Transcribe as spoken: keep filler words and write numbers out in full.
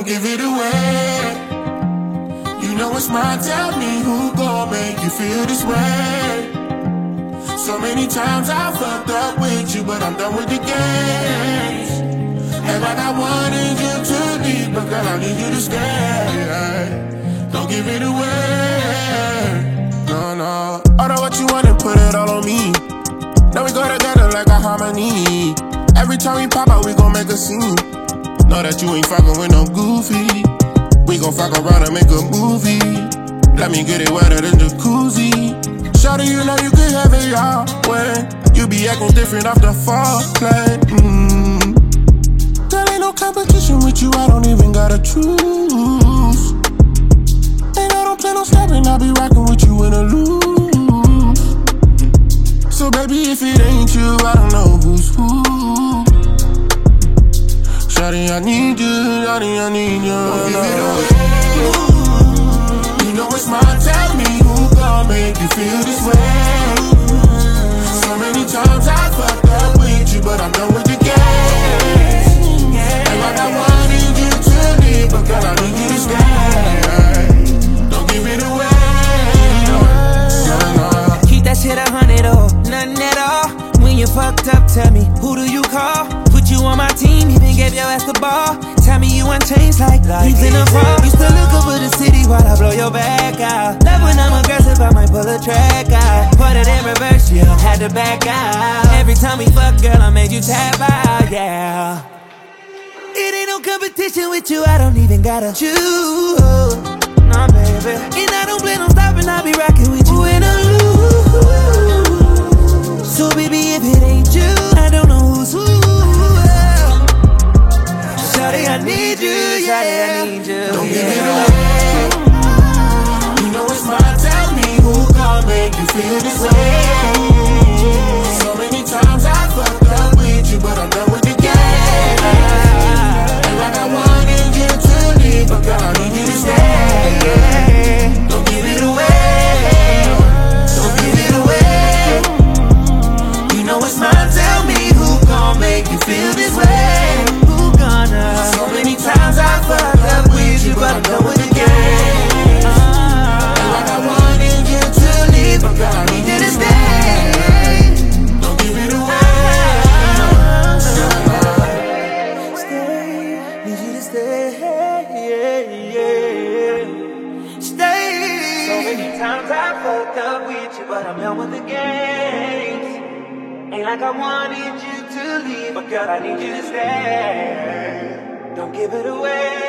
don't give it away. You know it's mine, tell me who gon' make you feel this way. So many times I fucked up with you, but I'm done with the games. And like I wanted you to leave, but girl, I need you to stay. Don't give it away. No, no. Order what you want and put it all on me. Now we go together like a harmony. Every time we pop out, we gon' make a scene. Know that you ain't fucking with no goofy. We gon' fuck around and make a movie. Let me get it wetter than jacuzzi. Shawty, you know you can have it your way. You be acting different off the foreplay. Mm. There ain't no competition with you, I don't even gotta choose. And I don't plan on stopping, I'll be rocking with you in a loop. So baby, if it ain't you, I don't know who's who. Shawty, I need you, shawty, I need you. Don't give it away. You know it's mine, tell me who gon' make you feel this way. So many times I fucked up with you, but I'm done with the game. And like I wanted you to leave, but girl, I need you to stay. Don't give it away. No, no. Keep that shit a hundred or nothing at all. When you fucked up, tell me, who do you call? Put you on my team, even gave your ass the ball. Tell me you unchanged like leaves in the fall. Used to look over the city while I blow your back out. Love when I'm aggressive, I might pull a track out. Put it in reverse, yeah, had to back out. Every time we fuck, girl, I made you tap out, yeah. It ain't no competition with you, I don't even gotta choose. Nah, baby. And I don't plan on stopping, I'll be rocking with you in a loop. So baby, if it ain't you, I don't know who's who. Shawty, I need you, yeah. I need you. Don't give it away. You know it's mine, tell me who gon' make you feel this way. So many times I fucked up with you, but I'm done with the game. And like I wanted you to leave, but girl, I need you to stay. Don't give it away. Don't give it away. You know it's mine, tell me who gon' make you feel this way. So many times I fucked up with you, but I'm done with the game. And like I wanted you to leave, but girl, I need you to stay. Don't give it away. Stay, need you to stay. Stay. So many times I fucked up with you, but I'm done with the games. Ain't like I wanted you to leave, but girl, I need you to stay. Don't give it away.